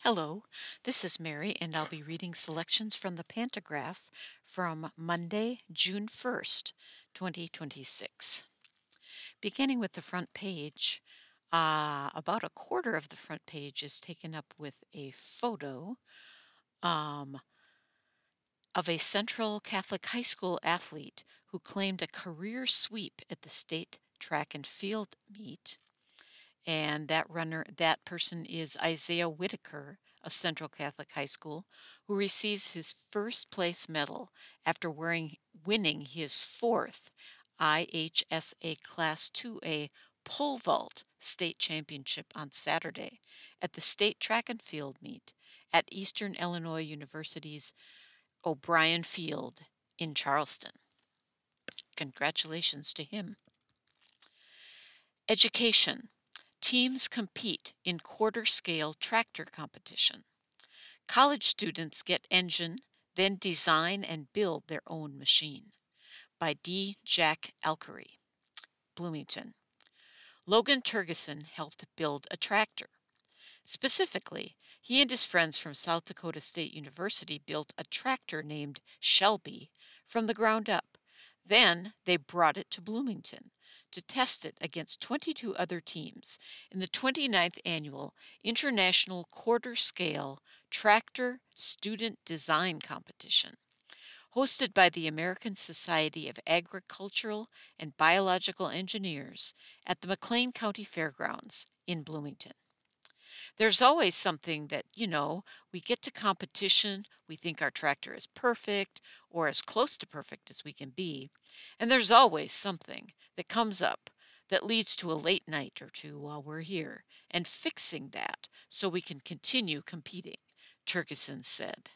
Hello, this is Mary, and I'll be reading selections from the Pantograph from Monday, June 1st, 2026. Beginning with the front page, about a quarter of the front page is taken up with a photo um, of a Central Catholic High School athlete who claimed a career sweep at the state track and field meet. And that person is Isaiah Whitaker of Central Catholic High School, who receives his first place medal after winning his fourth IHSA Class 2A pole vault state championship on Saturday at the state track and field meet at Eastern Illinois University's O'Brien Field in Charleston. Congratulations to him. Education. Teams compete in quarter-scale tractor competition. College students get engine, then design and build their own machine. By D. Jack Alkery, Bloomington. Logan Turgeson helped build a tractor. Specifically, he and his friends from South Dakota State University built a tractor named Shelby from the ground up. Then they brought it to Bloomington to test it against 22 other teams in the 29th Annual International Quarter-Scale Tractor Student Design Competition, hosted by the American Society of Agricultural and Biological Engineers at the McLean County Fairgrounds in Bloomington. There's always something that, we get to competition, we think our tractor is perfect or as close to perfect as we can be, and there's always something that comes up that leads to a late night or two while we're here, and fixing that so we can continue competing, Turgeson said.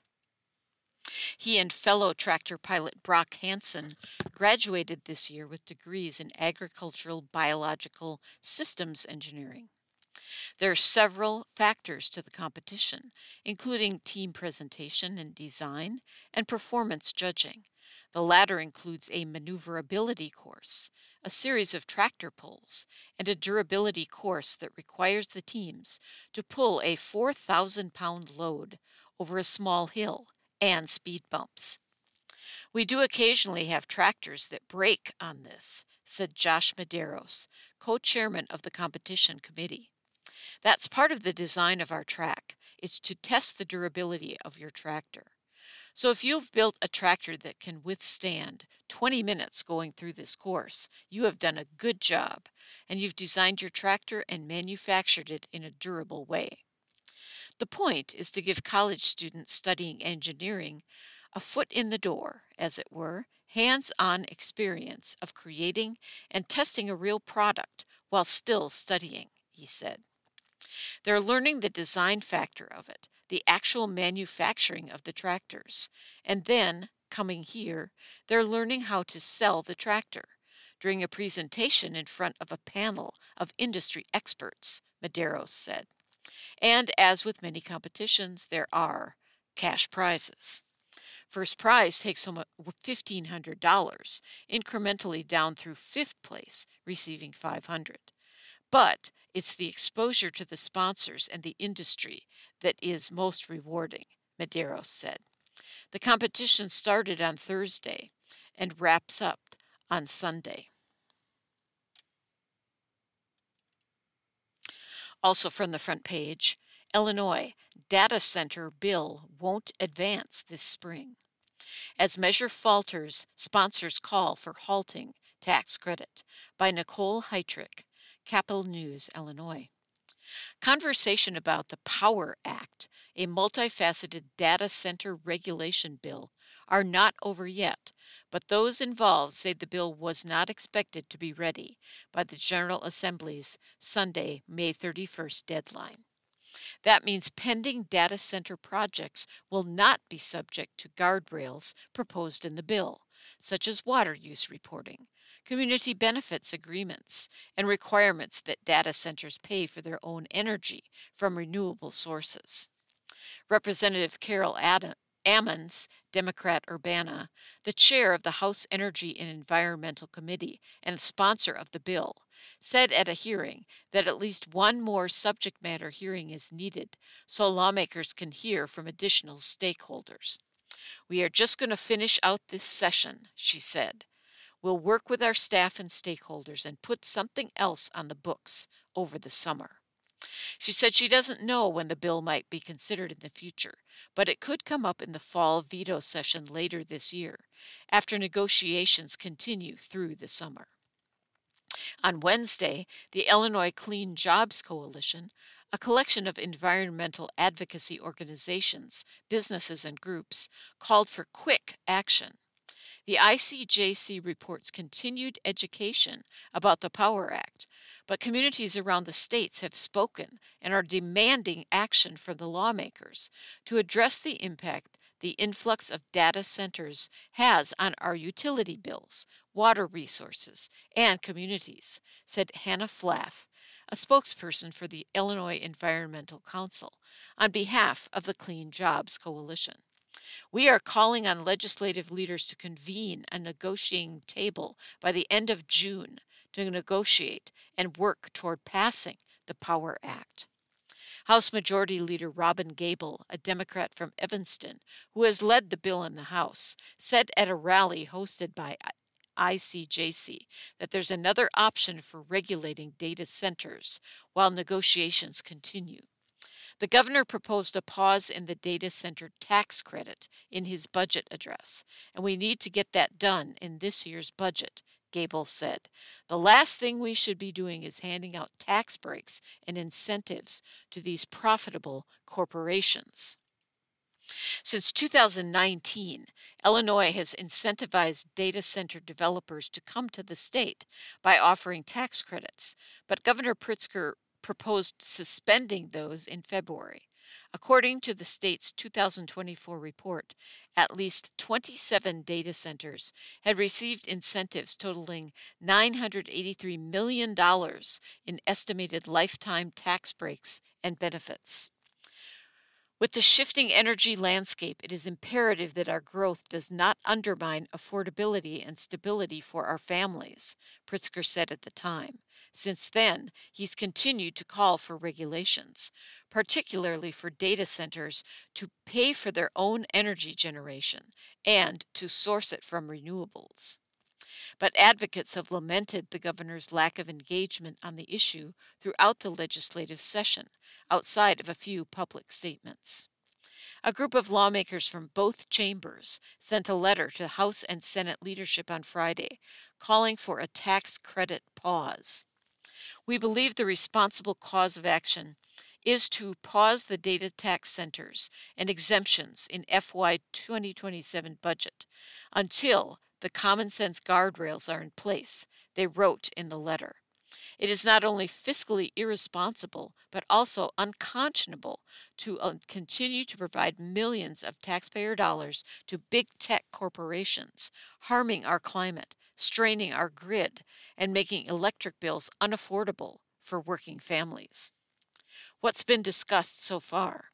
He and fellow tractor pilot Brock Hansen graduated this year with degrees in agricultural biological systems engineering. There are several factors to the competition, including team presentation and design and performance judging. The latter includes a maneuverability course, a series of tractor pulls, and a durability course that requires the teams to pull a 4,000-pound load over a small hill and speed bumps. We do occasionally have tractors that break on this, said Josh Medeiros, co-chairman of the competition committee. That's part of the design of our track. It's to test the durability of your tractor. So if you've built a tractor that can withstand 20 minutes going through this course, you have done a good job, and you've designed your tractor and manufactured it in a durable way. The point is to give college students studying engineering a foot in the door, as it were, hands-on experience of creating and testing a real product while still studying, he said. They're learning the design factor of it, the actual manufacturing of the tractors, and then, coming here, they're learning how to sell the tractor during a presentation in front of a panel of industry experts, Medeiros said. And as with many competitions, there are cash prizes. First prize takes home $1,500, incrementally down through fifth place, receiving $500. But it's the exposure to the sponsors and the industry that is most rewarding, Medeiros said. The competition started on Thursday and wraps up on Sunday. Also from the front page, Illinois data center bill won't advance this spring. As measure falters, sponsors call for halting tax credit, by Nicole Heitrick, Capital News, Illinois. Conversation about the POWER Act, a multifaceted data center regulation bill, are not over yet, but those involved say the bill was not expected to be ready by the General Assembly's Sunday, May 31st deadline. That means pending data center projects will not be subject to guardrails proposed in the bill, such as water use reporting, community benefits agreements, and requirements that data centers pay for their own energy from renewable sources. Representative Carol Ammons, Democrat Urbana, the chair of the House Energy and Environmental Committee and sponsor of the bill, said at a hearing that at least one more subject matter hearing is needed so lawmakers can hear from additional stakeholders. "We are just going to finish out this session," she said. "We'll work with our staff and stakeholders and put something else on the books over the summer." She said she doesn't know when the bill might be considered in the future, but it could come up in the fall veto session later this year, after negotiations continue through the summer. On Wednesday, the Illinois Clean Jobs Coalition, a collection of environmental advocacy organizations, businesses, and groups, called for quick action. The ICJC reports continued education about the Power Act, but communities around the states have spoken and are demanding action from the lawmakers to address the impact the influx of data centers has on our utility bills, water resources, and communities, said Hannah Flath, a spokesperson for the Illinois Environmental Council, on behalf of the Clean Jobs Coalition. "We are calling on legislative leaders to convene a negotiating table by the end of June to negotiate and work toward passing the Power Act." House Majority Leader Robin Gable, a Democrat from Evanston, who has led the bill in the House, said at a rally hosted by ICJC that there's another option for regulating data centers while negotiations continue. The governor proposed a pause in the data center tax credit in his budget address, and we need to get that done in this year's budget, Gable said. "The last thing we should be doing is handing out tax breaks and incentives to these profitable corporations." Since 2019, Illinois has incentivized data center developers to come to the state by offering tax credits, but Governor Pritzker proposed suspending those in February. According to the state's 2024 report, at least 27 data centers had received incentives totaling $983 million in estimated lifetime tax breaks and benefits. "With the shifting energy landscape, it is imperative that our growth does not undermine affordability and stability for our families," Pritzker said at the time. Since then, he's continued to call for regulations, particularly for data centers to pay for their own energy generation and to source it from renewables. But advocates have lamented the governor's lack of engagement on the issue throughout the legislative session, outside of a few public statements. A group of lawmakers from both chambers sent a letter to House and Senate leadership on Friday, calling for a tax credit pause. "We believe the responsible course of action is to pause the data tax centers and exemptions in FY 2027 budget until the common sense guardrails are in place," they wrote in the letter. "It is not only fiscally irresponsible, but also unconscionable to continue to provide millions of taxpayer dollars to big tech corporations, harming our climate, straining our grid, and making electric bills unaffordable for working families." What's been discussed so far?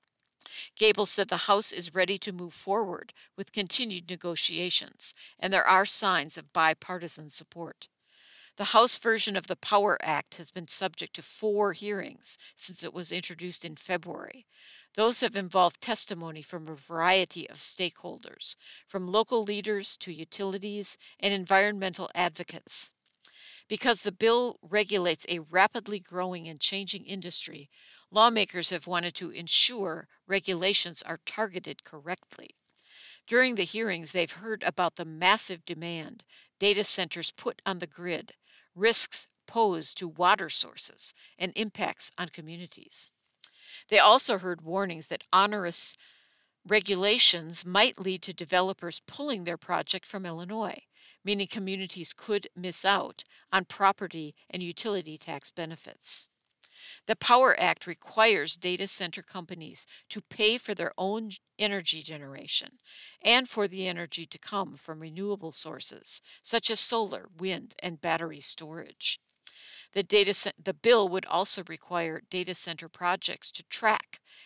Gable said the House is ready to move forward with continued negotiations, and there are signs of bipartisan support. The House version of the Power Act has been subject to 4 hearings since it was introduced in February. Those have involved testimony from a variety of stakeholders, from local leaders to utilities and environmental advocates. Because the bill regulates a rapidly growing and changing industry, lawmakers have wanted to ensure regulations are targeted correctly. During the hearings, they've heard about the massive demand data centers put on the grid, risks posed to water sources, and impacts on communities. They also heard warnings that onerous regulations might lead to developers pulling their project from Illinois, meaning communities could miss out on property and utility tax benefits. The Power Act requires data center companies to pay for their own energy generation and for the energy to come from renewable sources such as solar, wind, and battery storage. The bill would also require data center projects to track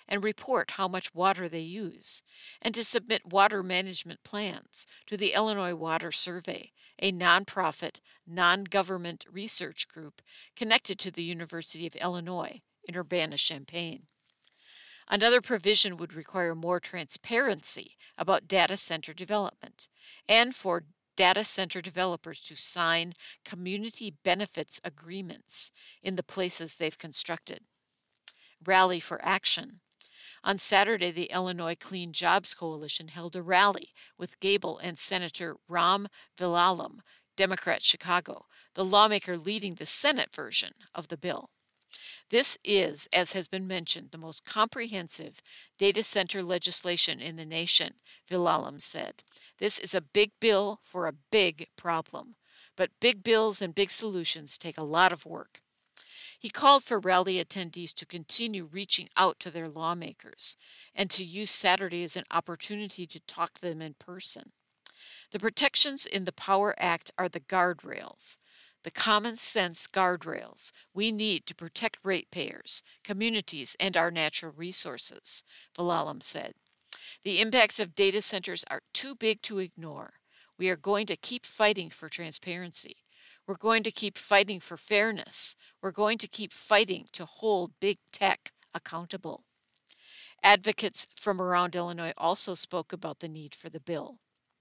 and report how much water they use, and to submit water management plans to the Illinois Water Survey, a nonprofit, non-government research group connected to the University of Illinois in Urbana-Champaign. Another provision would require more transparency about data center development and for data center developers to sign community benefits agreements in the places they've constructed. Rally for action. On Saturday, the Illinois Clean Jobs Coalition held a rally with Gable and Senator Ram Villalam, Democrat Chicago, the lawmaker leading the Senate version of the bill. This is, as has been mentioned, the most comprehensive data center legislation in the nation, Villalam said. This is a big bill for a big problem, but big bills and big solutions take a lot of work. He called for rally attendees to continue reaching out to their lawmakers and to use Saturday as an opportunity to talk to them in person. The protections in the Power Act are the guardrails, the common sense guardrails we need to protect ratepayers, communities, and our natural resources, Villalam said. The impacts of data centers are too big to ignore. We are going to keep fighting for transparency. We're going to keep fighting for fairness. We're going to keep fighting to hold big tech accountable. Advocates from around Illinois also spoke about the need for the bill.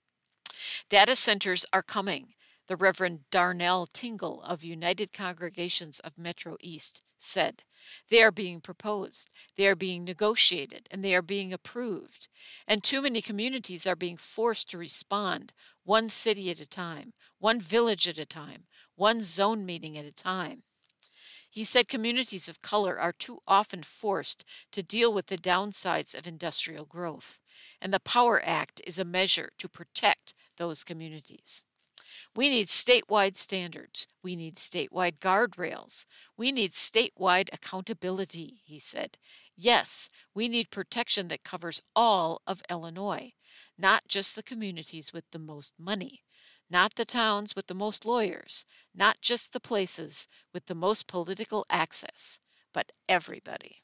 Data centers are coming, the Reverend Darnell Tingle of United Congregations of Metro East said. They are being proposed, they are being negotiated, and they are being approved. And too many communities are being forced to respond one city at a time, one village at a time, one zone meeting at a time. He said communities of color are too often forced to deal with the downsides of industrial growth, and the Power Act is a measure to protect those communities. We need statewide standards. We need statewide guardrails. We need statewide accountability, he said. Yes, we need protection that covers all of Illinois, not just the communities with the most money, not the towns with the most lawyers, not just the places with the most political access, but everybody.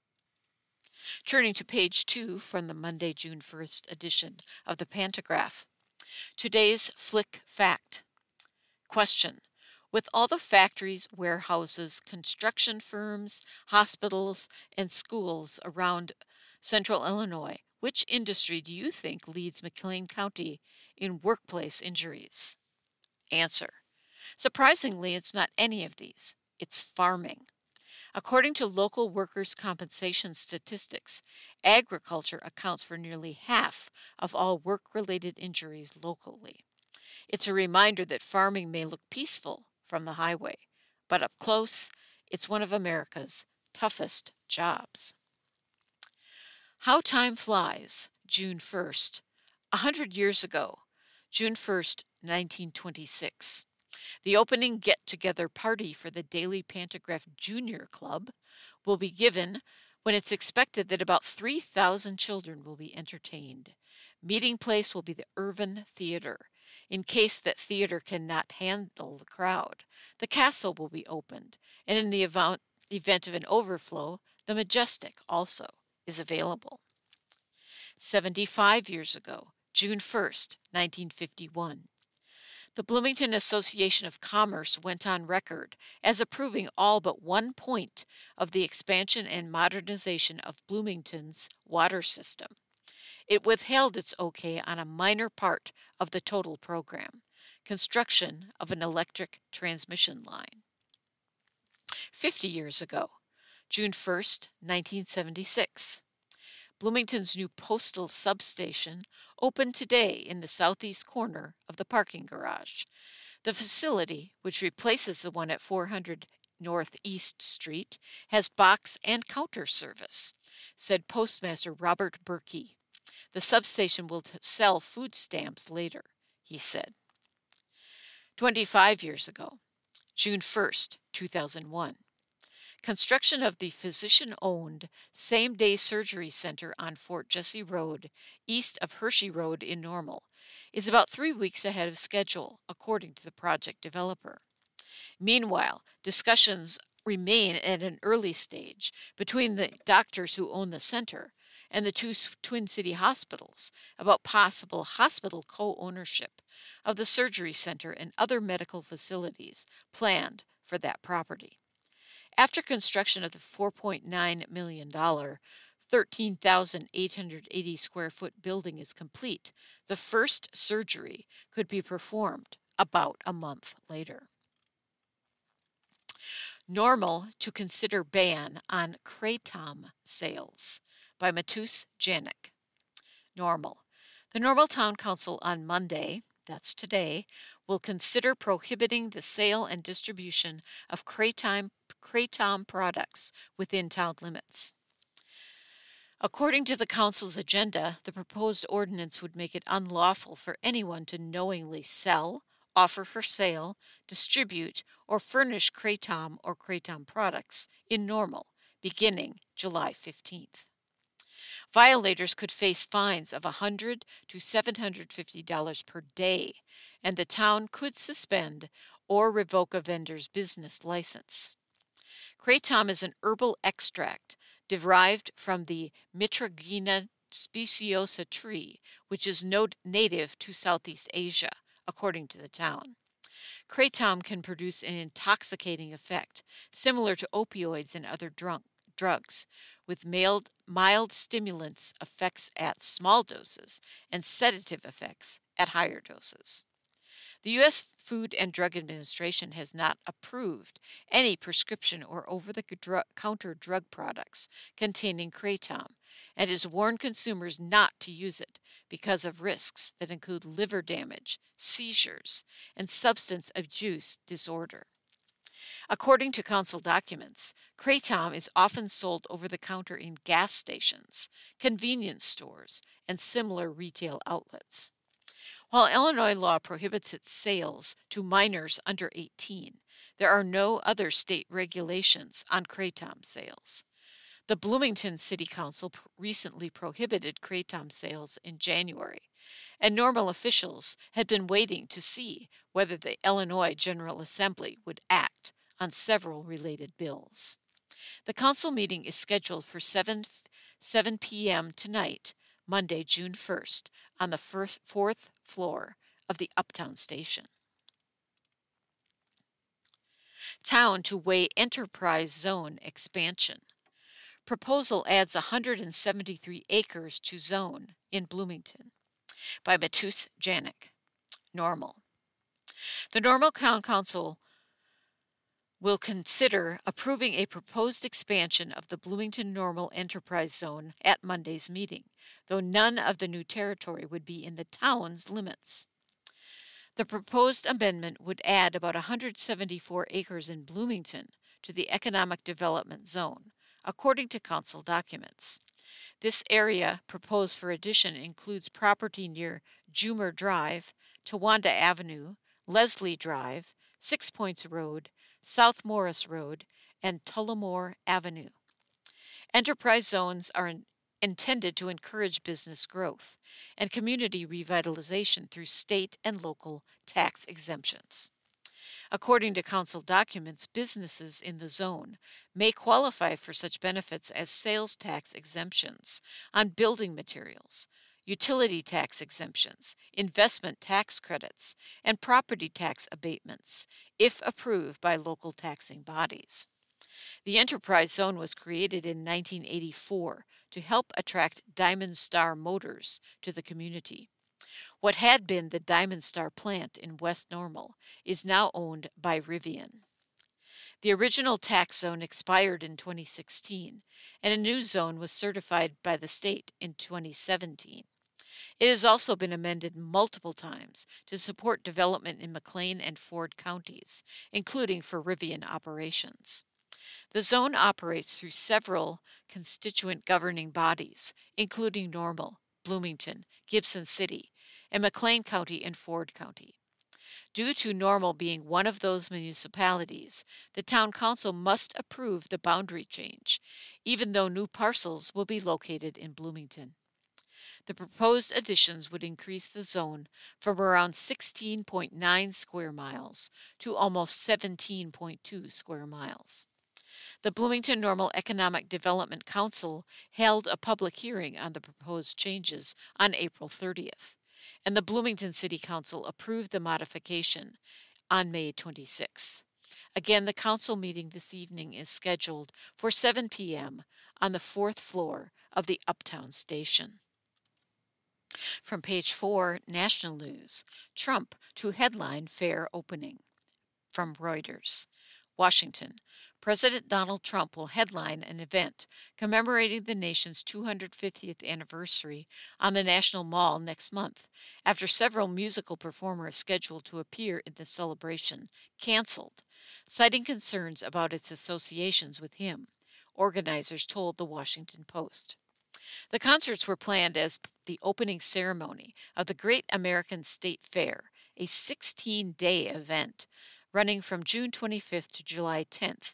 Turning to page 2 from the Monday, June 1st edition of the Pantagraph. Today's Flick Fact. Question. With all the factories, warehouses, construction firms, hospitals, and schools around central Illinois, which industry do you think leads McLean County in workplace injuries? Answer. Surprisingly, it's not any of these. It's farming. According to local workers' compensation statistics, agriculture accounts for nearly half of all work-related injuries locally. It's a reminder that farming may look peaceful from the highway, but up close, it's one of America's toughest jobs. How Time Flies, June 1st. 100 years ago, June 1st, 1926. The opening get-together party for the Daily Pantagraph Junior Club will be given when it's expected that about 3,000 children will be entertained. Meeting place will be the Irvin Theater. In case that theater cannot handle the crowd, the Castle will be opened, and in the event of an overflow, the Majestic also is available. 75 years ago, June 1st, 1951. The Bloomington Association of Commerce went on record as approving all but 1 point of the expansion and modernization of Bloomington's water system. It withheld its okay on a minor part of the total program, construction of an electric transmission line. 50 years ago, June 1st, 1976. Bloomington's new postal substation opened today in the southeast corner of the parking garage. The facility, which replaces the one at 400 Northeast Street, has box and counter service, said Postmaster Robert Berkey. The substation will sell food stamps later, he said. 25 years ago, June 1st, 2001. Construction of the physician-owned same-day surgery center on Fort Jesse Road, east of Hershey Road in Normal, is about 3 weeks ahead of schedule, according to the project developer. Meanwhile, discussions remain at an early stage between the doctors who own the center and the two Twin City hospitals about possible hospital co-ownership of the surgery center and other medical facilities planned for that property. After construction of the $4.9 million, 13,880 square foot building is complete, the first surgery could be performed about a month later. Normal to consider ban on Kratom sales by Matus Janik. Normal. The Normal Town Council on Monday, that's today, will consider prohibiting the sale and distribution of Kratom products within town limits. According to the council's agenda, the proposed ordinance would make it unlawful for anyone to knowingly sell, offer for sale, distribute, or furnish Kratom or Kratom products in Normal, beginning July 15th. Violators could face fines of $100 to $750 per day, and the town could suspend or revoke a vendor's business license. Kratom is an herbal extract derived from the Mitragina speciosa tree, which is native to Southeast Asia, according to the town. Kratom can produce an intoxicating effect, similar to opioids and other drugs, with mild stimulants effects at small doses and sedative effects at higher doses. The U.S. Food and Drug Administration has not approved any prescription or over-the-counter drug products containing Kratom and has warned consumers not to use it because of risks that include liver damage, seizures, and substance abuse disorder. According to council documents, Kratom is often sold over the counter in gas stations, convenience stores, and similar retail outlets. While Illinois law prohibits its sales to minors under 18, there are no other state regulations on Kratom sales. The Bloomington City Council recently prohibited Kratom sales in January, and Normal officials had been waiting to see whether the Illinois General Assembly would act on several related bills. The council meeting is scheduled for 7 p.m. tonight, Monday, June 1st, on the fourth floor of the Uptown Station. Town to weigh enterprise zone expansion. Proposal adds 173 acres to zone in Bloomington. By Matus Janik. Normal. The Normal Town Council will consider approving a proposed expansion of the Bloomington Normal Enterprise Zone at Monday's meeting, though none of the new territory would be in the town's limits. The proposed amendment would add about 174 acres in Bloomington to the Economic Development Zone, according to council documents. This area proposed for addition includes property near Jumer Drive, Towanda Avenue, Leslie Drive, 6 Points Road, South Morris Road, and Tullamore Avenue. Enterprise zones are intended to encourage business growth and community revitalization through state and local tax exemptions. According to council documents, businesses in the zone may qualify for such benefits as sales tax exemptions on building materials, utility tax exemptions, investment tax credits, and property tax abatements, if approved by local taxing bodies. The Enterprise Zone was created in 1984 to help attract Diamond Star Motors to the community. What had been the Diamond Star plant in West Normal is now owned by Rivian. The original tax zone expired in 2016, and a new zone was certified by the state in 2017. It has also been amended multiple times to support development in McLean and Ford counties, including for Rivian operations. The zone operates through several constituent governing bodies, including Normal, Bloomington, Gibson City, and McLean County and Ford County. Due to Normal being one of those municipalities, the town council must approve the boundary change, even though new parcels will be located in Bloomington. The proposed additions would increase the zone from around 16.9 square miles to almost 17.2 square miles. The Bloomington Normal Economic Development Council held a public hearing on the proposed changes on April 30th, and the Bloomington City Council approved the modification on May 26th. Again, the council meeting this evening is scheduled for 7 p.m. on the 4th floor of the Uptown Station. From page 4, National News, Trump to headline fair opening. From Reuters, Washington, President Donald Trump will headline an event commemorating the nation's 250th anniversary on the National Mall next month, after several musical performers scheduled to appear in the celebration canceled, citing concerns about its associations with him, organizers told the Washington Post. The concerts were planned as the opening ceremony of the Great American State Fair, a 16-day event running from June 25th to July 10th,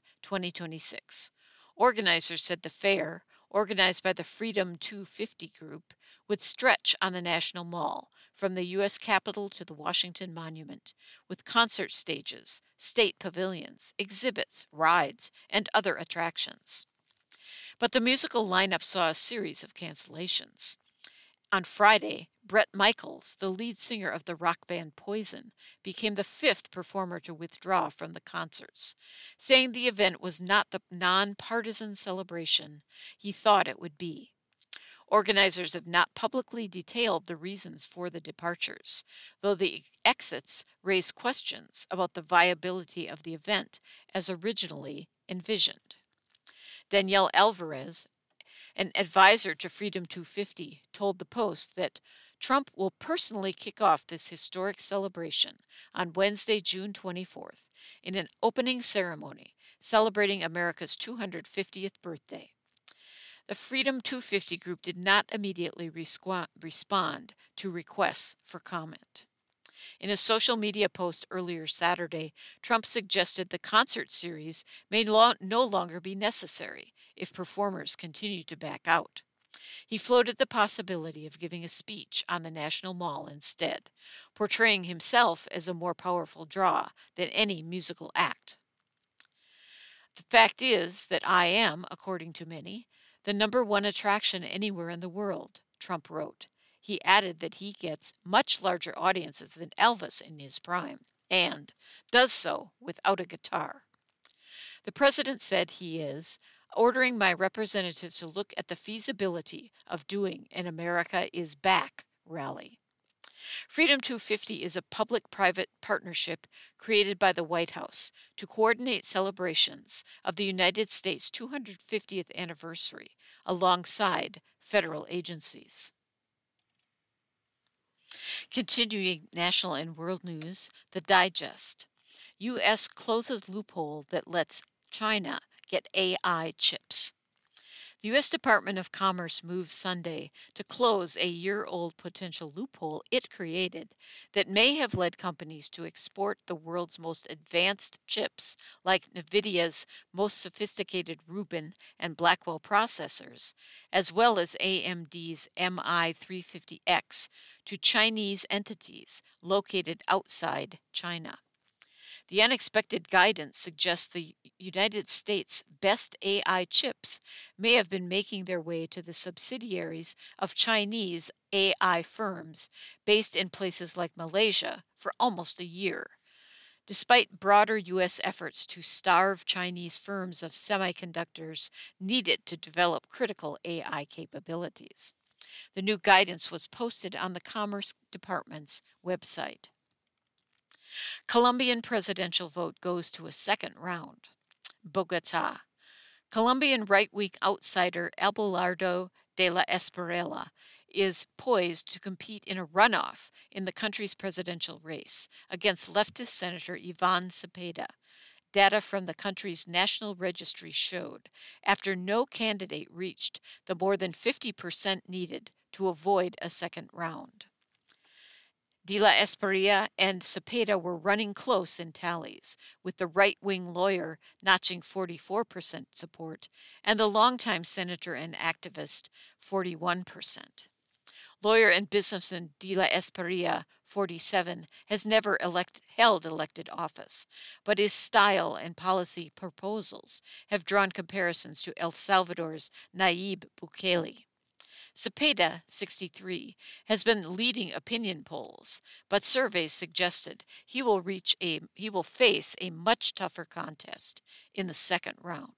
2026. Organizers said the fair, organized by the Freedom 250 group, would stretch on the National Mall from the U.S. Capitol to the Washington Monument, with concert stages, state pavilions, exhibits, rides, and other attractions. But the musical lineup saw a series of cancellations. On Friday, Bret Michaels, the lead singer of the rock band Poison, became the 5th performer to withdraw from the concerts, saying the event was not the nonpartisan celebration he thought it would be. Organizers have not publicly detailed the reasons for the departures, though the exits raise questions about the viability of the event as originally envisioned. Danielle Alvarez, an advisor to Freedom 250, told the Post that Trump will personally kick off this historic celebration on Wednesday, June 24th, in an opening ceremony celebrating America's 250th birthday. The Freedom 250 group did not immediately respond to requests for comment. In a social media post earlier Saturday, Trump suggested the concert series may no longer be necessary if performers continue to back out. He floated the possibility of giving a speech on the National Mall instead, portraying himself as a more powerful draw than any musical act. The fact is that I am, according to many, the #1 attraction anywhere in the world, Trump wrote. He added that he gets much larger audiences than Elvis in his prime, and does so without a guitar. The president said he is ordering my representatives to look at the feasibility of doing an America is Back rally. Freedom 250 is a public-private partnership created by the White House to coordinate celebrations of the United States' 250th anniversary alongside federal agencies. Continuing national and world news, the Digest. U.S. closes loophole that lets China get AI chips. The U.S. Department of Commerce moved Sunday to close a year-old potential loophole it created that may have led companies to export the world's most advanced chips, like NVIDIA's most sophisticated Rubin and Blackwell processors, as well as AMD's MI350X, to Chinese entities located outside China. The unexpected guidance suggests the United States' best AI chips may have been making their way to the subsidiaries of Chinese AI firms based in places like Malaysia for almost a year. Despite broader U.S. efforts to starve Chinese firms of semiconductors needed to develop critical AI capabilities. The new guidance was posted on the Commerce Department's website. Colombian presidential vote goes to a second round. Bogota. Colombian right-wing outsider Abelardo de la Espriella is poised to compete in a runoff in the country's presidential race against leftist Senator Ivan Cepeda, data from the country's national registry showed, after no candidate reached the more than 50% needed to avoid a second round. De la Espriella and Cepeda were running close in tallies, with the right-wing lawyer notching 44% support and the longtime senator and activist 41%. Lawyer and businessman De La Esperia, 47, has never held elected office, but his style and policy proposals have drawn comparisons to El Salvador's Nayib Bukele. Cepeda, 63, has been leading opinion polls, but surveys suggested he will face a much tougher contest in the second round.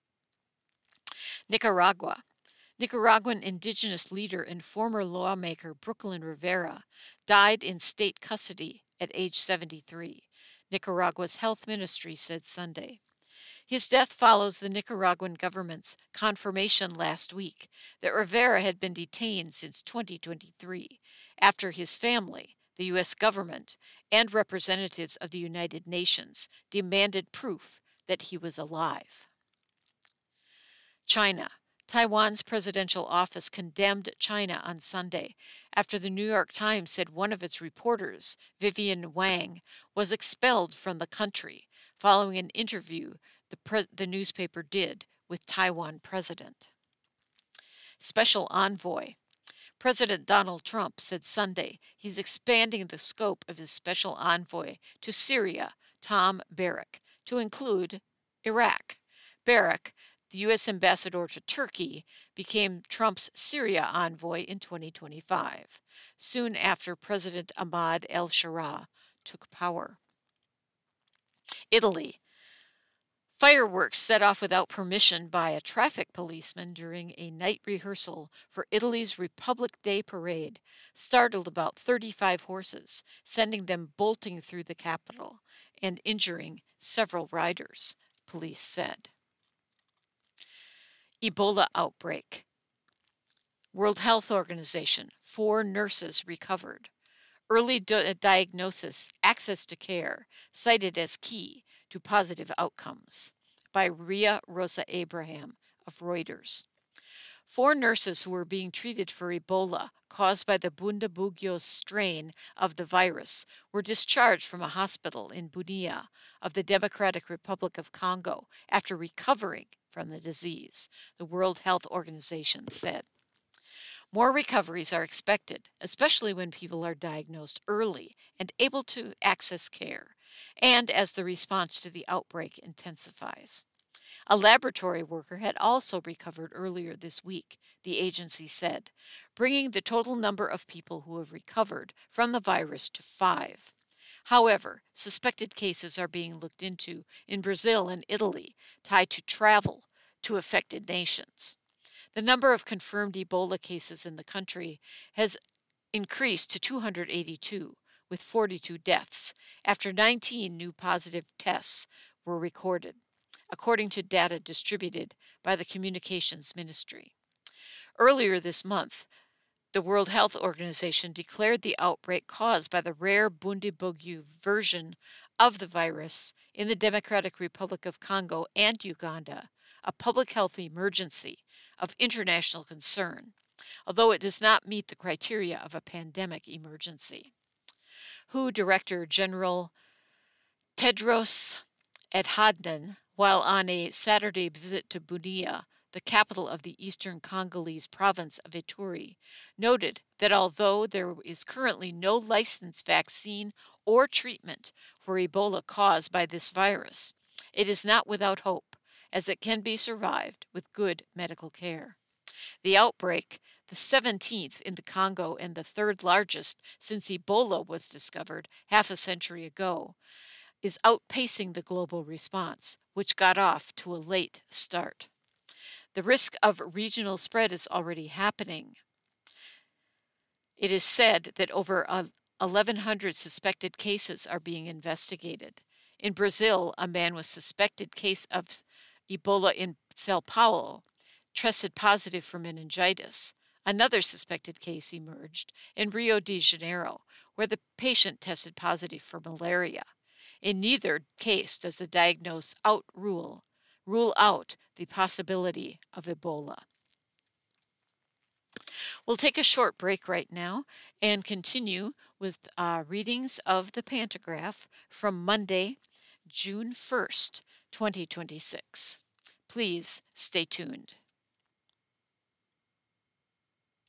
Nicaragua. Nicaraguan indigenous leader and former lawmaker Brooklyn Rivera died in state custody at age 73, Nicaragua's health ministry said Sunday. His death follows the Nicaraguan government's confirmation last week that Rivera had been detained since 2023 after his family, the U.S. government, and representatives of the United Nations demanded proof that he was alive. China. Taiwan's presidential office condemned China on Sunday after the New York Times said one of its reporters, Vivian Wang, was expelled from the country following an interview the newspaper did with Taiwan president. Special envoy. President Donald Trump said Sunday he's expanding the scope of his special envoy to Syria, Tom Barrack, to include Iraq. Barrack, the U.S. ambassador to Turkey, became Trump's Syria envoy in 2025, soon after President Ahmad al-Sharaa took power. Italy. Fireworks set off without permission by a traffic policeman during a night rehearsal for Italy's Republic Day parade startled about 35 horses, sending them bolting through the capital and injuring several riders, police said. Ebola outbreak. World Health Organization, 4 nurses recovered. Early diagnosis, access to care, cited as key to positive outcomes, by Ria Rosa Abraham of Reuters. 4 nurses who were being treated for Ebola caused by the Bundibugyo strain of the virus were discharged from a hospital in Bunia of the Democratic Republic of Congo after recovering from the disease, the World Health Organization said. More recoveries are expected, especially when people are diagnosed early and able to access care, and as the response to the outbreak intensifies. A laboratory worker had also recovered earlier this week, the agency said, bringing the total number of people who have recovered from the virus to 5. However, suspected cases are being looked into in Brazil and Italy, tied to travel to affected nations. The number of confirmed Ebola cases in the country has increased to 282, with 42 deaths, after 19 new positive tests were recorded, according to data distributed by the Communications Ministry. Earlier this month, the World Health Organization declared the outbreak caused by the rare Bundibugyo version of the virus in the Democratic Republic of Congo and Uganda a public health emergency of international concern, although it does not meet the criteria of a pandemic emergency. WHO Director General Tedros Adhanom, while on a Saturday visit to Bunia, the capital of the eastern Congolese province of Ituri, noted that although there is currently no licensed vaccine or treatment for Ebola caused by this virus, it is not without hope, as it can be survived with good medical care. The outbreak, the 17th in the Congo and the 3rd largest since Ebola was discovered half a century ago, is outpacing the global response, which got off to a late start. The risk of regional spread is already happening. It is said that over 1,100 suspected cases are being investigated. In Brazil, a man with suspected case of Ebola in Sao Paulo tested positive for meningitis. Another suspected case emerged in Rio de Janeiro, where the patient tested positive for malaria. In neither case does the diagnosis rule out the possibility of Ebola. We'll take a short break right now and continue with readings of the Pantagraph from Monday, June 1st, 2026. Please stay tuned.